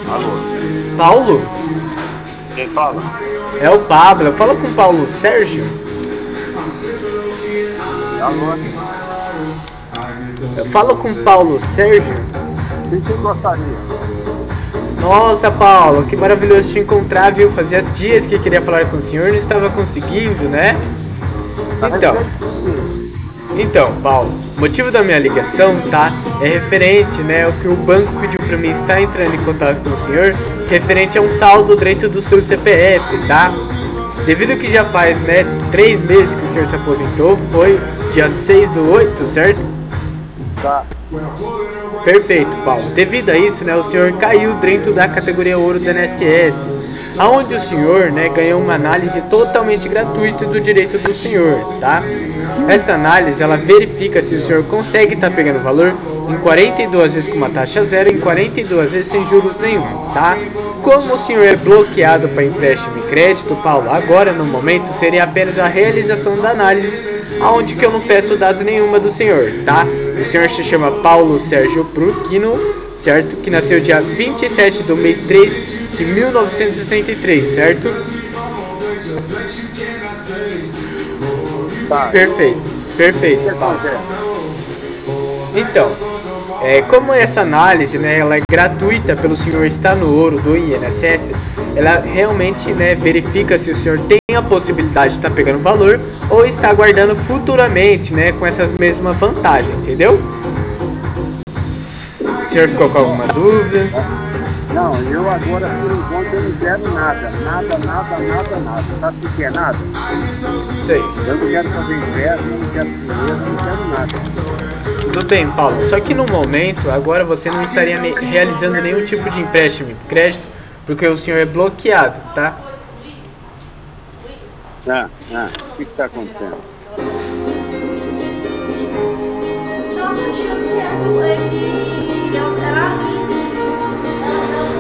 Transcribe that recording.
Alô, Paulo? quem fala? É o Pablo. Eu falo com o Paulo Sérgio? Alô, Eu falo com o Paulo Sérgio? quem gostaria? Nossa, Paulo, que maravilhoso te encontrar, viu? Fazia dias que queria falar com o senhor, não estava conseguindo, né? A Então, respeito de quê? Paulo, o motivo da minha ligação, tá? É referente, né, ao que o banco pediu para mim estar entrando em contato com o senhor, referente a um saldo dentro do seu CPF, tá? Devido que já faz, né, 3 meses que o senhor se aposentou, foi dia 6/8, certo? Tá. Perfeito, Paulo. Devido a isso, né, o senhor caiu dentro da categoria ouro do INSS, aonde o senhor, né, ganhou uma análise totalmente gratuita do direito do senhor, tá? Essa análise, ela verifica se o senhor consegue estar pegando valor em 42 vezes com uma taxa zero, em 42 vezes sem juros nenhum, tá? Como o senhor é bloqueado para empréstimo e crédito, Paulo, agora no momento seria apenas a realização da análise, aonde que eu não peço dados nenhuma do senhor, tá? O senhor se chama Paulo Sérgio Pruskino, certo? Que nasceu dia 27 do mês 3 de 1963, certo? Tá. Perfeito, O que perfeito, Paulo. acontece? Então, como essa análise, né, ela é gratuita pelo senhor estar no ouro do INSS, ela realmente, né, verifica se o senhor tem a possibilidade de estar pegando valor ou está aguardando futuramente, né, com essas mesmas vantagens, entendeu? O senhor ficou com alguma dúvida? Não, eu agora, por enquanto, eu não quero nada. Nada, nada, nada, nada. Sabe o que é nada? Sei. Eu não quero fazer empréstimo, eu não quero dinheiro, eu não quero nada. Tudo bem, Paulo. Só que no momento, agora você não estaria realizando nenhum tipo de empréstimo, crédito, porque o senhor é bloqueado, tá? O que está acontecendo? Nossa, tia, você é doente.